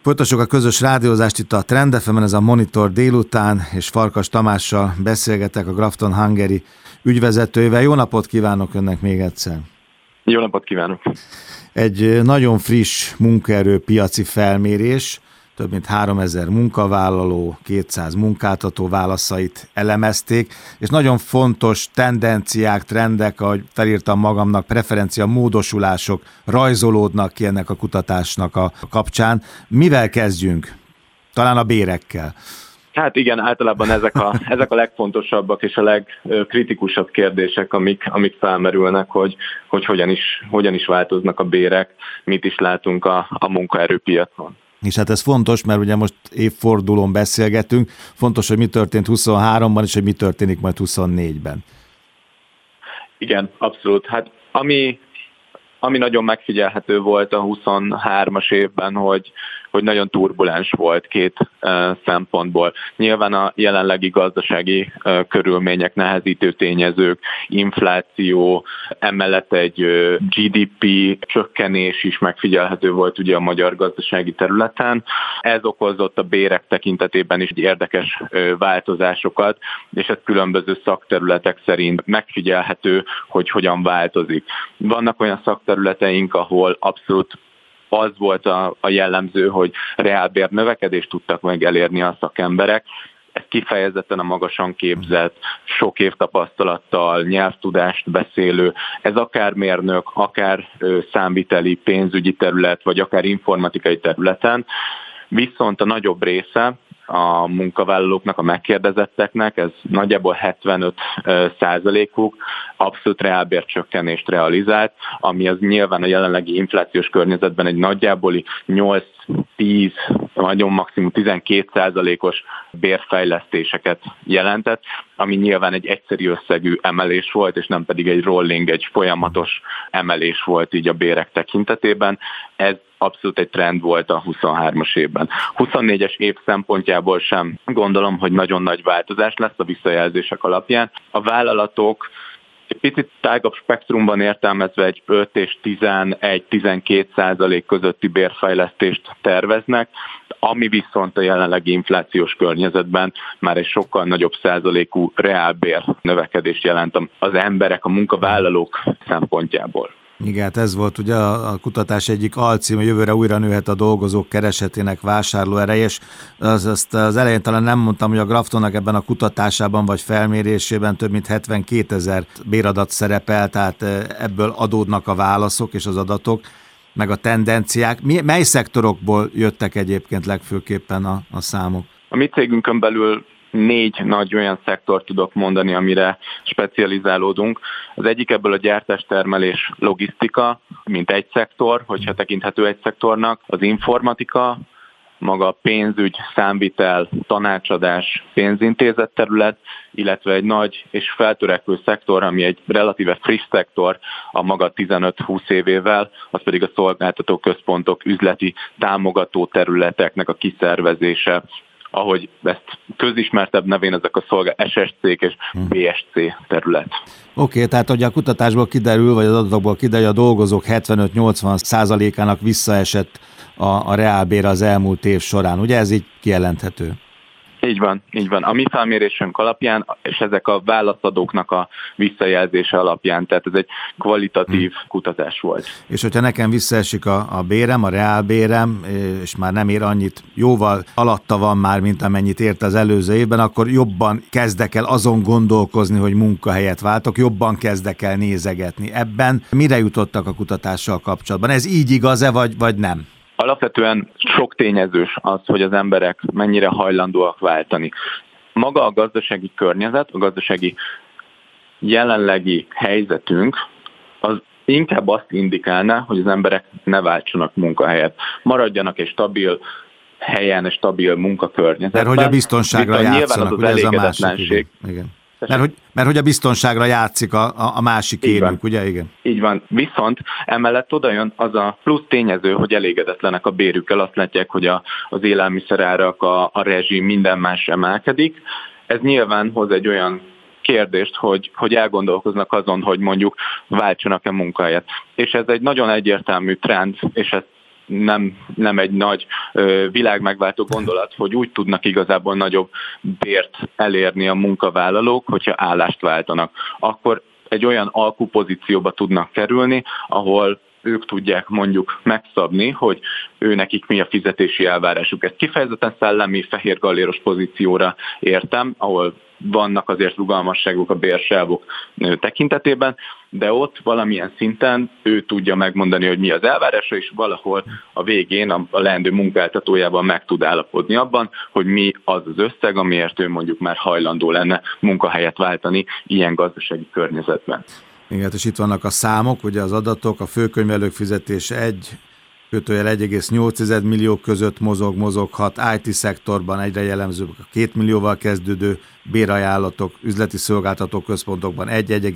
Folytassuk a közös rádiózást itt a Trend FM-en, ez a Monitor délután, és Farkas Tamással beszélgetek, a Grafton Hungary ügyvezetőjével. Jó napot kívánok önnek még egyszer! Jó napot kívánok! Egy nagyon friss munkaerőpiaci felmérés, több mint 3000 munkavállaló, 200 munkáltató válaszait elemezték, és nagyon fontos tendenciák, trendek, ahogy felírtam magamnak, preferencia módosulások rajzolódnak ki ennek a kutatásnak a kapcsán. Mivel kezdjünk? Talán a bérekkel. Hát igen, általában ezek a legfontosabbak és a legkritikusabb kérdések, amik felmerülnek, hogy hogyan is változnak a bérek, mit is látunk a munkaerőpiacon. És hát ez fontos, mert ugye most évfordulón beszélgetünk, fontos, hogy mi történt 23-ban, és hogy mi történik majd 24-ben. Igen, abszolút. Hát ami nagyon megfigyelhető volt a 23-as évben, hogy nagyon turbulens volt két szempontból. Nyilván a jelenlegi gazdasági körülmények, nehezítő tényezők, infláció, emellett egy GDP csökkenés is megfigyelhető volt ugye a magyar gazdasági területen. Ez okozott a bérek tekintetében is érdekes változásokat, és ez különböző szakterületek szerint megfigyelhető, hogy hogyan változik. Vannak olyan szakterületeink, ahol abszolút az volt a jellemző, hogy reálbér növekedést tudtak meg elérni a szakemberek. Ez kifejezetten a magasan képzett, sok év tapasztalattal, nyelvtudást beszélő, ez akár mérnök, akár számviteli, pénzügyi terület, vagy akár informatikai területen. Viszont a nagyobb része a munkavállalóknak, a megkérdezetteknek, ez nagyjából 75%-uk abszolút reálbércsökkenést realizált, ami az nyilván a jelenlegi inflációs környezetben egy nagyjából 8-10, nagyon maximum 12%-os bérfejlesztéseket jelentett, ami nyilván egy egyszerű összegű emelés volt, és nem pedig egy rolling, egy folyamatos emelés volt így a bérek tekintetében. Ez abszolút egy trend volt a 23-as évben. 24-es év szempontjából sem gondolom, hogy nagyon nagy változás lesz a visszajelzések alapján. A vállalatok egy picit tágabb spektrumban értelmezve egy 5 és 11-12% közötti bérfejlesztést terveznek, ami viszont a jelenlegi inflációs környezetben már egy sokkal nagyobb százalékú reálbér növekedést jelent az emberek, a munkavállalók szempontjából. Igen, hát ez volt ugye a kutatás egyik alcím, hogy jövőre újra nőhet a dolgozók keresetének vásárlóereje, és azt az elején talán nem mondtam, hogy a Graftonnak ebben a kutatásában vagy felmérésében több mint 72 000 béradat szerepel, tehát ebből adódnak a válaszok és az adatok, meg a tendenciák. Mely szektorokból jöttek egyébként legfőképpen a számok? A mi cégünkön belül 4 nagy olyan szektort tudok mondani, amire specializálódunk. Az egyik ebből a gyártástermelés, logisztika, mint egy szektor, hogyha tekinthető egy szektornak, az informatika, maga a pénzügy, számvitel, tanácsadás, pénzintézet terület, illetve egy nagy és feltörekvő szektor, ami egy relatíve friss szektor a maga 15-20 évével, az pedig a szolgáltató központok, üzleti támogató területeknek a kiszervezése, ahogy ezt közismertebb nevén ezek a SSC és BSC terület. Oké, tehát hogy a kutatásból kiderül, vagy az adatokból kiderül, hogy a dolgozók 75-80%-ának visszaesett a reálbér az elmúlt év során. Ugye ez így kijelenthető? Így van. A mi felmérésünk alapján, és ezek a válaszadóknak a visszajelzése alapján, tehát ez egy kvalitatív kutatás volt. És hogyha nekem visszaesik a bérem, a reálbérem, és már nem ér annyit, jóval alatta van már, mint amennyit ért az előző évben, akkor jobban kezdek el azon gondolkozni, hogy munkahelyet váltok, jobban kezdek el nézegetni. Ebben mire jutottak a kutatással kapcsolatban? Ez így igaz-e, vagy nem? Alapvetően sok tényezős az, hogy az emberek mennyire hajlandóak váltani. Maga a gazdasági környezet, a gazdasági jelenlegi helyzetünk, az inkább azt indikálná, hogy az emberek ne váltsanak munkahelyet. Maradjanak egy stabil helyen, egy stabil munkakörnyezetben. Mert hogy a biztonságra játszanak, ugye ez a elégedetlenség. Igen. Mert hogy a biztonságra játszik a másik élünk, ugye? Igen. Így van. Viszont emellett oda jön az a plusz tényező, hogy elégedetlenek a bérükkel. Azt látják, hogy az élelmiszerárak, a rezsi, minden más emelkedik. Ez nyilván hoz egy olyan kérdést, hogy elgondolkoznak azon, hogy mondjuk váltsanak-e munkahelyet. És ez egy nagyon egyértelmű trend, és ezt nem egy nagy világmegváltó gondolat, hogy úgy tudnak igazából nagyobb bért elérni a munkavállalók, hogyha állást váltanak. Akkor egy olyan alkupozícióba tudnak kerülni, ahol ők tudják mondjuk megszabni, hogy nekik mi a fizetési elvárásuk. Ezt kifejezetten szellemi, fehér galléros pozícióra értem, ahol vannak azért rugalmasságok a bérsávok tekintetében, de ott valamilyen szinten ő tudja megmondani, hogy mi az elvárása, és valahol a végén a leendő munkáltatójában meg tud állapodni abban, hogy mi az az összeg, amiért ő mondjuk már hajlandó lenne munkahelyet váltani ilyen gazdasági környezetben. Igen, és itt vannak a számok, ugye az adatok, a főkönyvelők fizetése 1,8 millió között mozoghat, IT-szektorban egyre jellemzőbb a 2 millióval kezdődő bérajánlatok, üzleti szolgáltató központokban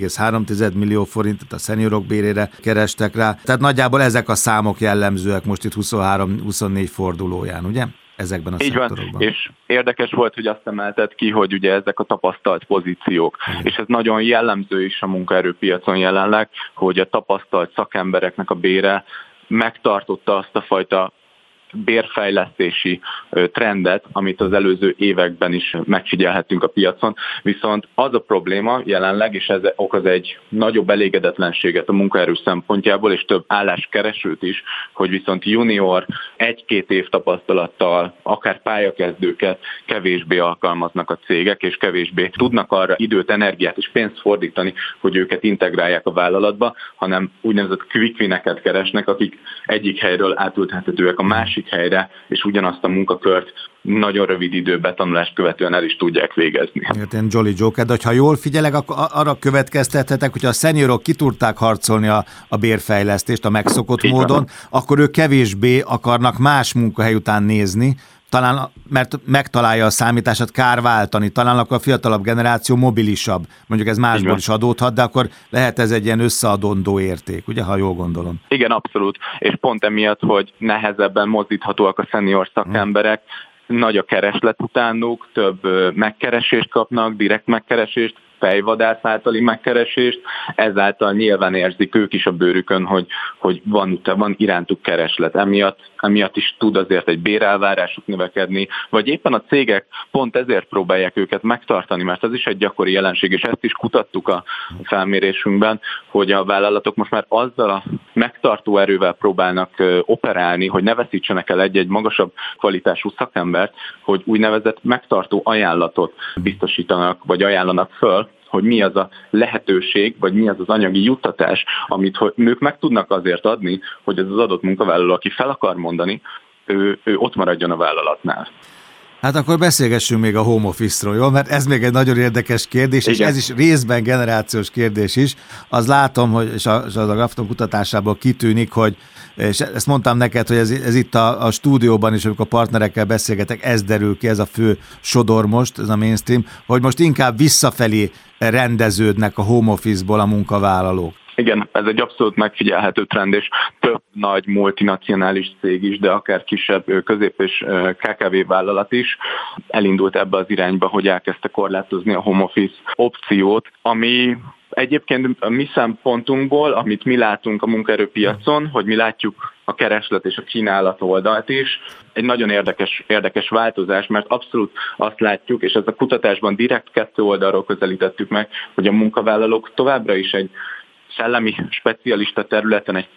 1,3 millió forintot a szeniorok bérére kerestek rá. Tehát nagyjából ezek a számok jellemzőek most itt 23-24 fordulóján, ugye? Ezekben a szektorokban. Így van, és érdekes volt, hogy azt emelted ki, hogy ugye ezek a tapasztalt pozíciók, és ez nagyon jellemző is a munkaerőpiacon jelenleg, hogy a tapasztalt szakembereknek a bére megtartotta azt a fajta bérfejlesztési trendet, amit az előző években is megfigyelhettünk a piacon, viszont az a probléma jelenleg, és ez okoz egy nagyobb elégedetlenséget a munkaerő szempontjából, és több álláskeresőt is, hogy viszont junior 1-2 év tapasztalattal, akár pályakezdőket kevésbé alkalmaznak a cégek, és kevésbé tudnak arra időt, energiát és pénzt fordítani, hogy őket integrálják a vállalatba, hanem úgynevezett quick wineket keresnek, akik egyik helyről átültethetőek a másik helyre, és ugyanazt a munkakört nagyon rövid idő betanulást követően el is tudják végezni. Én Jolly Joker, de ha jól figyelek, akkor arra következtethetek, hogyha a szeniorok ki tudták harcolni a bérfejlesztést a megszokott módon, akkor ők kevésbé akarnak más munkahely után nézni, talán, mert megtalálja a számítását, kár váltani, talán akkor a fiatalabb generáció mobilisabb. Mondjuk ez másból is adódhat, de akkor lehet ez egy ilyen összeadondó érték, ugye, ha jól gondolom. Igen, abszolút. És pont emiatt, hogy nehezebben mozdíthatóak a szenior szakemberek, nagy a kereslet utánuk, több megkeresést kapnak, direkt megkeresést, fejvadász általi megkeresést, ezáltal nyilván érzik ők is a bőrükön, hogy van irántuk kereslet. Emiatt is tud azért egy bérelvárásuk növekedni, vagy éppen a cégek pont ezért próbálják őket megtartani, mert ez is egy gyakori jelenség, és ezt is kutattuk a felmérésünkben, hogy a vállalatok most már azzal a megtartó erővel próbálnak operálni, hogy ne veszítsenek el egy magasabb kvalitású szakembert, hogy úgynevezett megtartó ajánlatot biztosítanak, vagy ajánlanak föl, hogy mi az a lehetőség, vagy mi az az anyagi juttatás, amit ők meg tudnak azért adni, hogy ez az adott munkavállaló, aki fel akar mondani, ő ott maradjon a vállalatnál. Hát akkor beszélgessünk még a home office-ról, jó? Mert ez még egy nagyon érdekes kérdés, igen. És ez is részben generációs kérdés is. Az látom, hogy és az a Grafton kutatásából kitűnik, hogy, és ezt mondtam neked, hogy ez itt a stúdióban is, amikor partnerekkel beszélgetek, ez derül ki, ez a fő sodor most, ez a mainstream, hogy most inkább visszafelé rendeződnek a home office-ból a munkavállalók. Igen, ez egy abszolút megfigyelhető trend, és több nagy multinacionális cég is, de akár kisebb közép- és KKV vállalat is elindult ebbe az irányba, hogy elkezdte korlátozni a home office opciót, ami egyébként a mi szempontunkból, amit mi látunk a munkaerőpiacon, hogy mi látjuk a kereslet és a kínálat oldalt is, egy nagyon érdekes változás, mert abszolút azt látjuk, és ez a kutatásban direkt 2 oldalról közelítettük meg, hogy a munkavállalók továbbra is egy szellemi specialista területen egy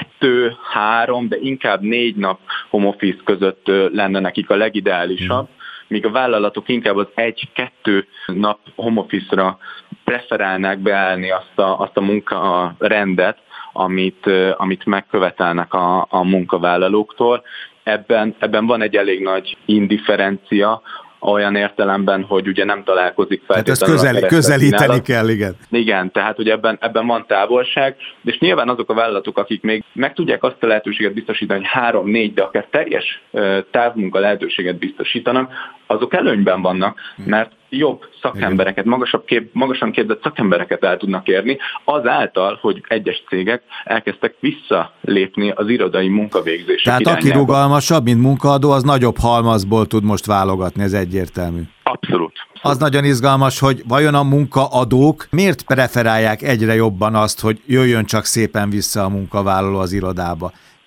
2-3, de inkább 4 nap home office között lenne nekik a legideálisabb, míg a vállalatok inkább az 1-2 nap home office-ra preferálnák beállni azt a munkarendet, amit megkövetelnek a munkavállalóktól. Ebben van egy elég nagy indifferencia, olyan értelemben, hogy ugye nem találkozik feltétlenül. Tehát ezt közelíteni kell, igen. Igen, tehát hogy ebben van távolság, és nyilván azok a vállalatok, akik még meg tudják azt a lehetőséget biztosítani, hogy 3-4, de akár teljes távmunka lehetőséget biztosítanak, azok előnyben vannak, mert jobb szakembereket, magasan képzett szakembereket el tudnak érni, azáltal, hogy egyes cégek elkezdtek visszalépni az irodai munkavégzések Tehát irányába. aki rugalmasabb, mint munkaadó, az nagyobb halmazból tud most válogatni, ez egyértelmű. Abszolút. Az nagyon izgalmas, hogy vajon a munkaadók miért preferálják egyre jobban azt, hogy jöjjön csak szépen vissza a munkavállaló az irodába.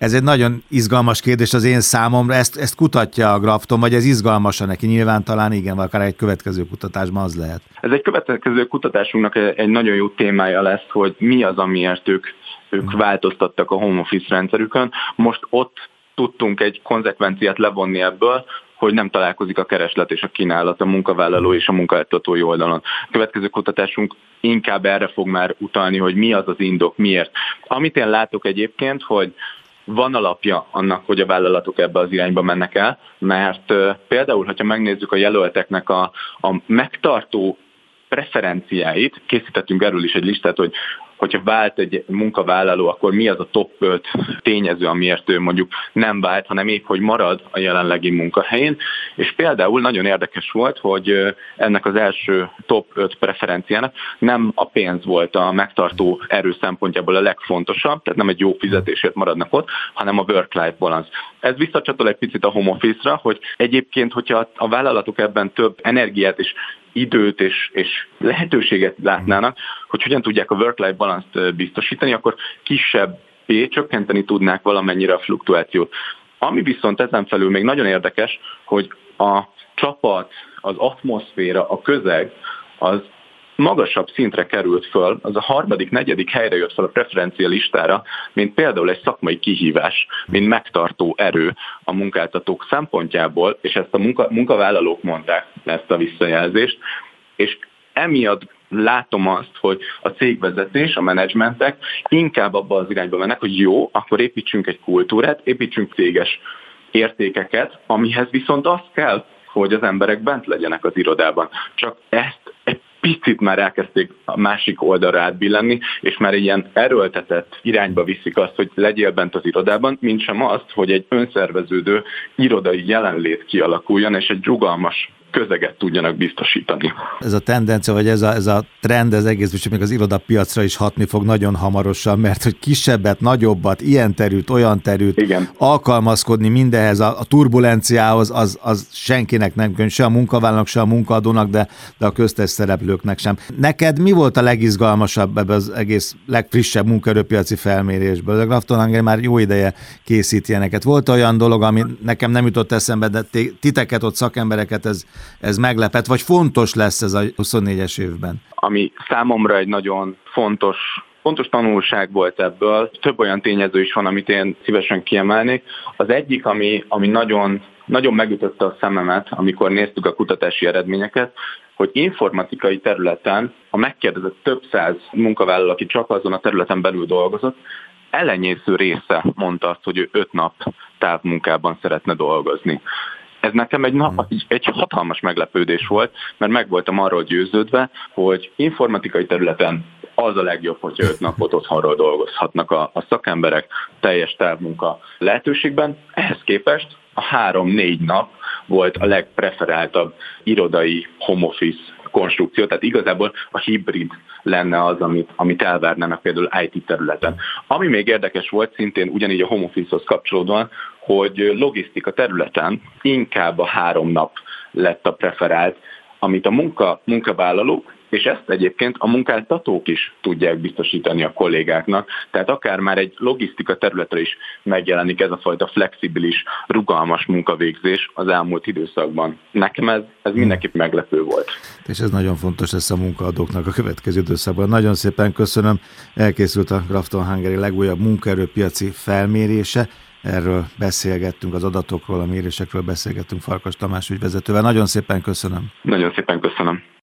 Ez egy nagyon izgalmas kérdés az én számomra, ezt kutatja a Grafton, vagy ez izgalmas neki? Nyilván talán igen, vagy akár egy következő kutatásban az lehet. Ez egy következő kutatásunknak egy nagyon jó témája lesz, hogy mi az, amiért ők változtattak a home office rendszerükön. Most ott tudtunk egy konzekvenciát levonni ebből, hogy nem találkozik a kereslet és a kínálat a munkavállaló és a munkáltatói oldalon. A következő kutatásunk inkább erre fog már utalni, hogy mi az az indok, miért. Amit én látok egyébként, hogy van alapja annak, hogy a vállalatok ebbe az irányba mennek el, mert például, hogyha megnézzük a jelölteknek a megtartó preferenciáit, készítettünk erről is egy listát, hogyha vált egy munkavállaló, akkor mi az a top 5 tényező, amiért ő mondjuk nem vált, hanem épp, hogy marad a jelenlegi munkahelyén. És például nagyon érdekes volt, hogy ennek az első top 5 preferenciának nem a pénz volt a megtartó erő szempontjából a legfontosabb, tehát nem egy jó fizetésért maradnak ott, hanem a work-life balance. Ez visszacsatol egy picit a home office-ra, hogy egyébként, hogyha a vállalatok ebben több energiát és időt és lehetőséget látnának, hogy hogyan tudják a work-life balance-t biztosítani, akkor kisebbé csökkenteni tudnák valamennyire a fluktuációt. Ami viszont ezen felül még nagyon érdekes, hogy a csapat, az atmoszféra, a közeg, az magasabb szintre került föl, az a harmadik, negyedik helyre jött fel a preferencia listára, mint például egy szakmai kihívás, mint megtartó erő a munkáltatók szempontjából, és ezt a munkavállalók mondták, ezt a visszajelzést, és emiatt látom azt, hogy a cégvezetés, a menedzsmentek inkább abba az irányba mennek, hogy jó, akkor építsünk egy kultúrát, építsünk céges értékeket, amihez viszont az kell, hogy az emberek bent legyenek az irodában. Csak ezt egy picit már elkezdték a másik oldalra átbillenni, és már ilyen erőltetett irányba viszik azt, hogy legyél bent az irodában, mint sem azt, hogy egy önszerveződő irodai jelenlét kialakuljon, és egy rugalmas közeget tudjanak biztosítani. Ez a tendencia, vagy ez a trend, ez egész biztos még az irodapiacra is hatni fog nagyon hamarosan, mert hogy kisebbet, nagyobbat, ilyen terült, olyan terült, igen, alkalmazkodni mindenhez, a turbulenciához, az senkinek nem könnyű, se a munkavállalónak, se a munkaadónak, de a köztes szereplőknek sem. Neked mi volt a legizgalmasabb ebben az egész legfrissebb munkaerőpiaci felmérésből? A Grafton Hungary már jó ideje készít ilyeneket. Volt olyan dolog, ami nekem nem jutott eszembe, de titeket ott szakembereket ez meglepett, vagy fontos lesz ez a 24-es évben? Ami számomra egy nagyon fontos tanulság volt ebből. Több olyan tényező is van, amit én szívesen kiemelnék. Az egyik, ami nagyon, nagyon megütötte a szememet, amikor néztük a kutatási eredményeket, hogy informatikai területen a megkérdezett több száz munkavállaló, aki csak azon a területen belül dolgozott, elenyésző része mondta azt, hogy ő 5 nap távmunkában szeretne dolgozni. Ez nekem egy hatalmas meglepődés volt, mert meg voltam arról győződve, hogy informatikai területen az a legjobb, hogyha 5 napot otthonról dolgozhatnak a szakemberek teljes távmunka lehetőségben. Ehhez képest a 3-4 nap volt a legpreferáltabb irodai home office konstrukció, tehát igazából a hibrid lenne az, amit elvárnának például IT területen. Ami még érdekes volt, szintén ugyanígy a home office-hoz kapcsolódóan, hogy logisztika területen inkább a 3 nap lett a preferált, amit a munkavállalók, és ezt egyébként a munkáltatók is tudják biztosítani a kollégáknak, tehát akár már egy logisztika területre is megjelenik ez a fajta flexibilis, rugalmas munkavégzés az elmúlt időszakban. Nekem ez mindenképp meglepő volt. És ez nagyon fontos lesz a munkaadóknak a következő időszakban. Nagyon szépen köszönöm, elkészült a Grafton Hungary legújabb munkaerőpiaci felmérése. Erről beszélgettünk, az adatokról, a mérésekről beszélgettünk Farkas Tamás ügyvezetővel. Nagyon szépen köszönöm. Nagyon szépen köszönöm.